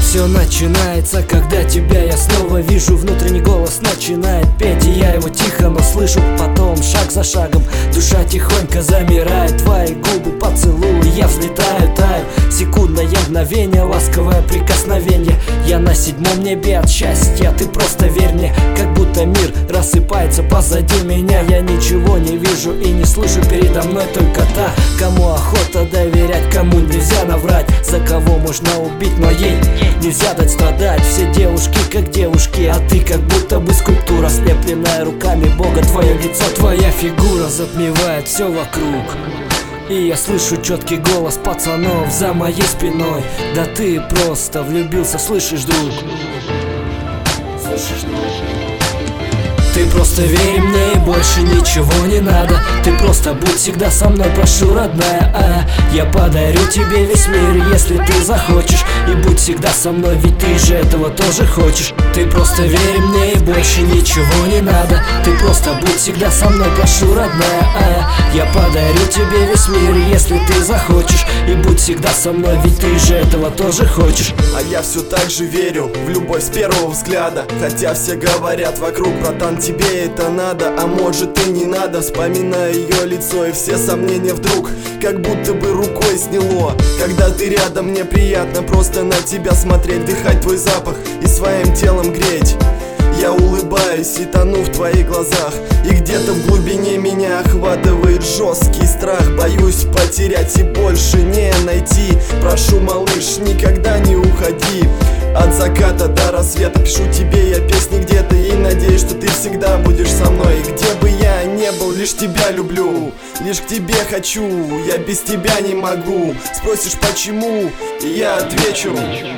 Все начинается, когда тебя я снова вижу. Внутренний голос начинает петь, и я его тихо, но слышу. Потом шаг за шагом душа тихонько замирает. Твои губы поцелуй, я взлетаю, таю. Секундное мгновение, ласковое прикосновение. Я на 7-м небе от счастья, ты просто верь мне. Как будто мир рассыпается позади меня. Я ничего не вижу и не слышу, передо мной только та, кому охота доверять, кому нельзя наврать, за кого можно убить, но ей нельзя дать страдать. Все девушки как девушки, а ты как будто бы скульптура, слепленная руками Бога. Твое лицо, твоя фигура затмевает все вокруг. И я слышу четкий голос пацанов за моей спиной. Да ты просто влюбился, слышишь, друг? Слышишь, друг? Ты просто верь мне и больше ничего не надо. Ты просто будь всегда со мной, прошу, родная. Я подарю тебе весь мир, если ты захочешь. И будь всегда со мной, ведь ты же этого тоже хочешь. Ты просто верь мне и больше ничего не надо. Ты просто будь всегда со мной, прошу, родная. Я подарю тебе весь мир, если ты захочешь. И будь всегда со мной, ведь ты же этого тоже хочешь. А я все так же верю в любовь с первого взгляда. Хотя все говорят вокруг: братан, тебе это надо, а может и не надо. Вспоминаю ее лицо, и все сомнения вдруг как будто бы рукой сняло. Когда ты рядом, мне приятно просто на тебя смотреть, вдыхать твой запах и своим телом греть. Я улыбаюсь и тону в твоих глазах, и где-то в глубине меня охватывает жесткий страх. Боюсь потерять и больше не найти. Прошу, малыш, никогда не уходи. От заката до рассвета пишу тебе я песни где-то, и надеюсь, что ты всегда будешь со мной. И где бы я не был, лишь тебя люблю, лишь к тебе хочу. Я без тебя не могу. Спросишь почему, и я отвечу: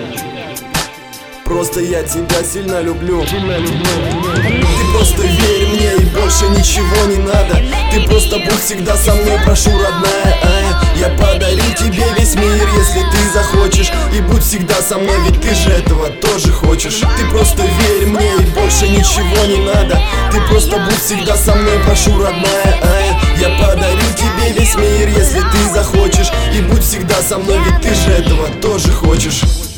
просто я тебя сильно люблю. Ты просто верь мне и больше ничего не надо. Ты просто будь всегда со мной, прошу, родная. Я подарю тебе весь мир, если ты захочешь. И будь всегда со мной, ведь ты же этого тоже хочешь. Ты просто верь мне и больше ничего не надо. Ты просто будь всегда со мной, прошу, родная. Я подарю тебе весь мир, если ты захочешь. И будь всегда со мной, ведь ты же этого тоже хочешь.